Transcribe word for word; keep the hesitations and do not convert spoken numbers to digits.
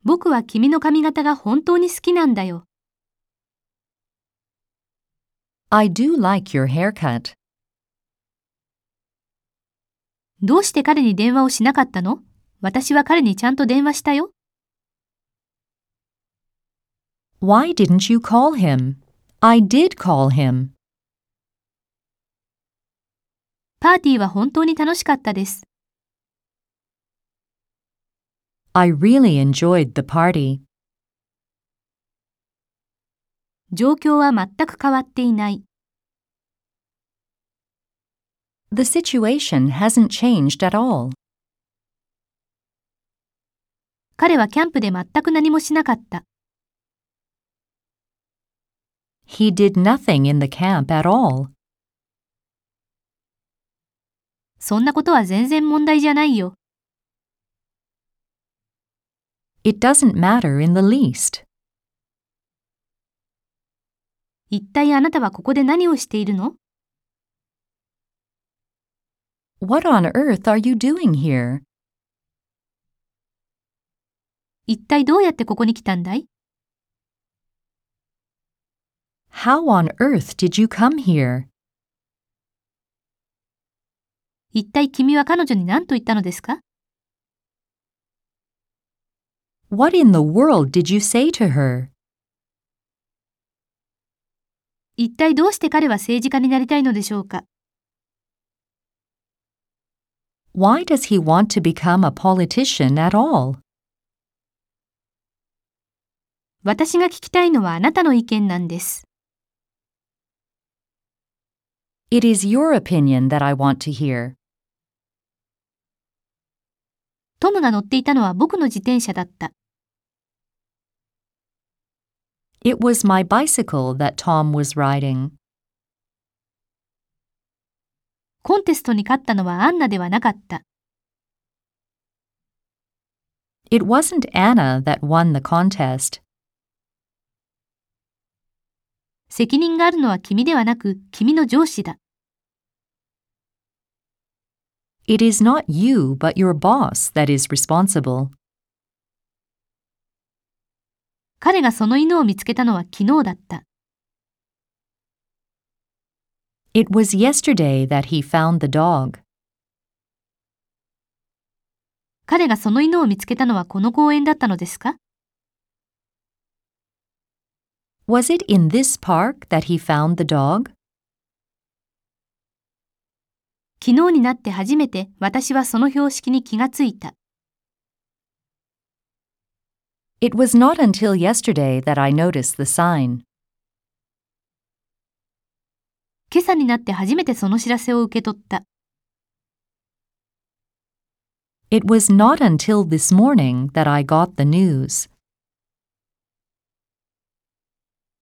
僕は君の髪型が本当に好きなんだよ。 I do like your haircut. どうして彼に電話をしなかったの？私は彼にちゃんと電話したよ。 Why didn't you call him? I did call him. パーティーは本当に楽しかったです。 I really enjoyed the party. 状況は全く変わっていない。 The situation hasn't changed at all. 彼はキャンプで全く何もしなかった。 He did nothing in the camp at all. そんなことは全然問題じゃないよ。 It doesn't matter in the least. 一体あなたはここで何をしているの？ What on earth are you doing here? 一体どうやってここに来たんだい？ How on earth did you come here? 一体君は彼女に何と言ったのですか？ What in the world did you say to her? 一体どうして彼は政治家になりたいのでしょうか？ Why does he want to become a politician at all? 私が聞きたいのはあなたの意見なんです。 It is your opinion that I want to hear. トムが乗っていたのは僕の自転車だった。 It was my bicycle that Tom was riding. コンテストに勝ったのはアンナではなかった。 It wasn't Anna that won the contest. 責任があるのは君ではなく、君の上司だ。 It is not you but your boss that is responsible. 彼がその犬を見つけたのは昨日だった。 It was yesterday that he found the dog. 彼がその犬を見つけたのはこの公園だったのですか？ Was it in this park that he found the dog? 昨日になって初めて私はその標識に気がついた。 It was not until yesterday that I noticed the sign. 今朝になって初めてその知らせを受け取った。 It was not until this morning that I got the news.